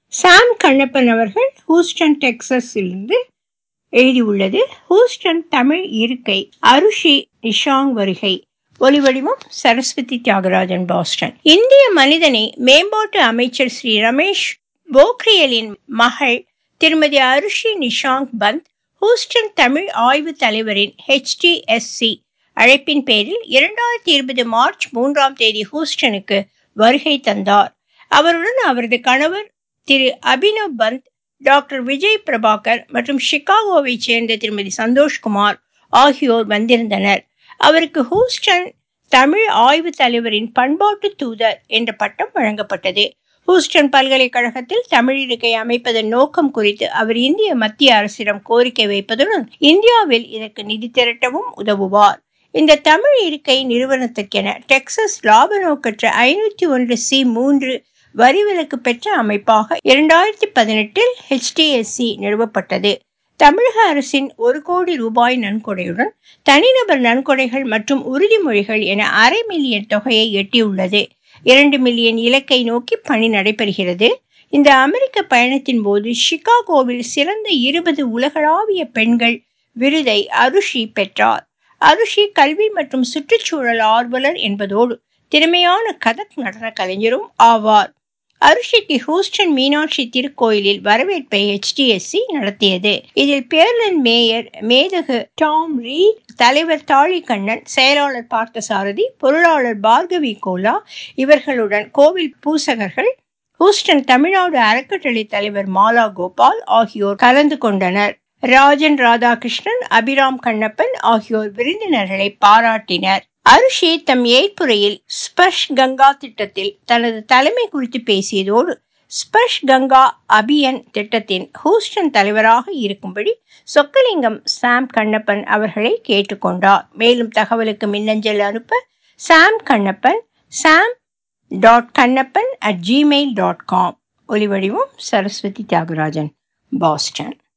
சாம் கண்ணப்பன் அவர்கள் ஹூஸ்டன் டெக்சாஸிலிருந்து எழுதியுள்ளது. ஹூஸ்டன் தமிழ் இருக்கை. அருஷி நிஷாங் வருகை. ஒலிவடிவம் சரஸ்வதி தியாகராஜன், பாஸ்டன். இந்திய மனிதனை மேம்பாட்டு அமைச்சர் ஸ்ரீ ரமேஷ் போக்ரியலின் மகள் திருமதி அருஷி நிஷாங்க் பந்த் ஹூஸ்டன் தமிழ் ஆய்வு தலைவரின் HTSC அழைப்பின் பேரில் 2020 மார்ச் 3 ஹூஸ்டனுக்கு வருகை தந்தார். அவருடன் அவரது கணவர் திரு அபினவ் பந்த், டாக்டர் விஜய் பிரபாகர் மற்றும் சிகாகோவை சேர்ந்த திருமதி சந்தோஷ்குமார் ஆகியோர் வந்திருந்தனர். அவருக்கு ஹூஸ்டன் தமிழ் ஆய்வு தலைவரின் பண்பாட்டு தூதர் என்ற பட்டம் வழங்கப்பட்டது. ஹூஸ்டன் பல்கலைக்கழகத்தில் தமிழ் இருக்கை அமைப்பதன் நோக்கம் குறித்து அவர் இந்திய மத்திய அரசிடம் கோரிக்கை வைப்பதுடன் இந்தியாவில் இதற்கு நிதி திரட்டவும் உதவுவார். இந்த தமிழ் இருக்கை நிறுவனத்துக்கென டெக்சாஸ் லாப நோக்கற்ற 501(c)(3) வரி விலக்கு பெற்ற அமைப்பாக 2018 HTSC நிறுவப்பட்டது. தமிழக அரசின் 1 கோடி ரூபாய் நன்கொடையுடன் தனிநபர் நன்கொடைகள் மற்றும் உறுதிமொழிகள் என $500,000 மில்லியன் தொகையை எட்டியுள்ளது. 2 மில்லியன் இலக்கை நோக்கி பணி நடைபெறுகிறது. இந்த அமெரிக்க பயணத்தின் போது சிகாகோவில் சிறந்த 20 உலகளாவிய பெண்கள் விருதை அருஷி பெற்றார். அருஷி கல்வி மற்றும் சுற்றுச்சூழல் ஆர்வலர் என்பதோடு திறமையான கதக் நடன கலைஞரும் ஆவார். அருஷிக்கு ஹூஸ்டன் மீனாட்சி திருக்கோயிலில் வரவேற்பை HTSC நடத்தியது. இதில் பேர்லன் மேயர் மேதகு டாம் ரீட், தலைவர் தாழிகண்ணன், செயலாளர் பார்த்தசாரதி, பொருளாளர் பார்கவி கோலா இவர்களுடன் கோவில் பூசகர்கள், ஹூஸ்டன் தமிழ்நாடு அறக்கட்டளை தலைவர் மாலா கோபால் ஆகியோர் கலந்து கொண்டனர். ராஜன் ராதாகிருஷ்ணன், அபிராம் கண்ணப்பன் ஆகியோர் விருந்தினர்களை பாராட்டினர். அருஷி தம் ஏற்புரையில் ஸ்பர்ஷ் கங்கா திட்டத்தில் தனது தலைமை குறித்து பேசியதோடு ஸ்பர்ஷ் கங்கா அபியன் திட்டத்தின் ஹூஸ்டன் தலைவராக இருக்கும்படி சொக்கலிங்கம் சாம் கண்ணப்பன் அவர்களை கேட்டுக்கொண்டார். மேலும் தகவலுக்கு மின்னஞ்சல் அனுப்ப சாம் கண்ணப்பன் sam.kannappan@gmail.com. ஒலிவடிவம் சரஸ்வதி தியாகராஜன், பாஸ்டன்.